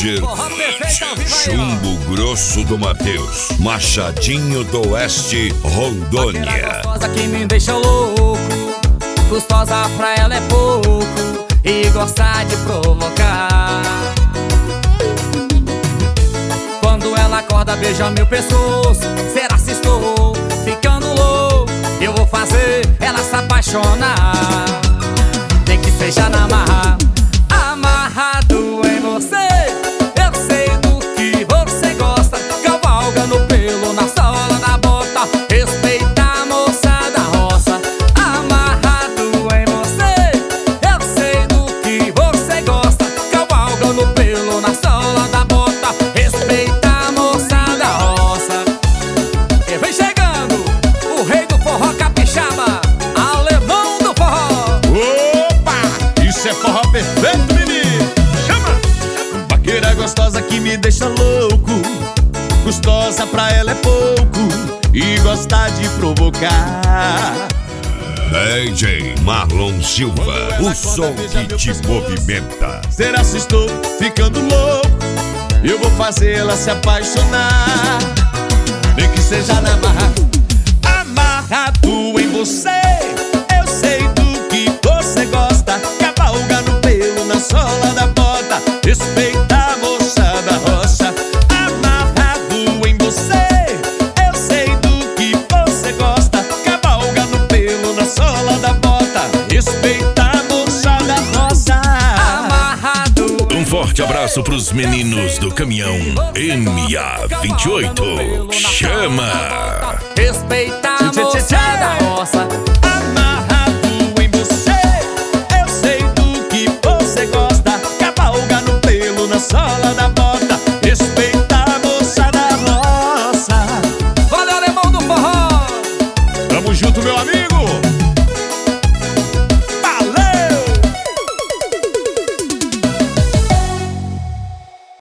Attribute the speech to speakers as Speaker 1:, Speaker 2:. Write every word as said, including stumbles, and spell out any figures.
Speaker 1: Roger, Chumbo Grosso do Mateus, Machadinho do Oeste, Rondônia.
Speaker 2: Gostosa que me deixa louco, gostosa pra ela é pouco e gosta de provocar. Quando ela acorda, beija meu pescoço. Será se estou ficando louco? Eu vou fazer ela se apaixonar. Nem que seja na marra, amarrado em você. Eu sei do que você gosta, cavalga no pelo, na sola da bota. Respeita a moça da roça. Amarrado em você, eu sei do que você gosta, cavalga no pelo, na sola da bota. Respeita a moça da roça. E vem chegando o rei do forró capixaba, alemão do forró.
Speaker 3: Opa, isso é forró perfeito, menino. Chama! Vaqueira gostosa que me deixa louco, gostosa pra ela é pouco e gosta de provocar.
Speaker 1: D J Marlon Silva, o som que te movimenta.
Speaker 3: Será se estou ficando louco? Eu vou fazer ela se apaixonar. Nem que seja na marra, amarrado em você. Eu sei do que você gosta, cavalga no pelo, na sola da bota. Respeita a moça da roça. Amarrado em você, eu sei do que você gosta, cavalga no pelo, na sola da bota. Respeita a moça da roça.
Speaker 2: Amarrado.
Speaker 4: Um forte abraço pros meninos do caminhão M A vinte e oito. Chama!
Speaker 2: Respeita a moça da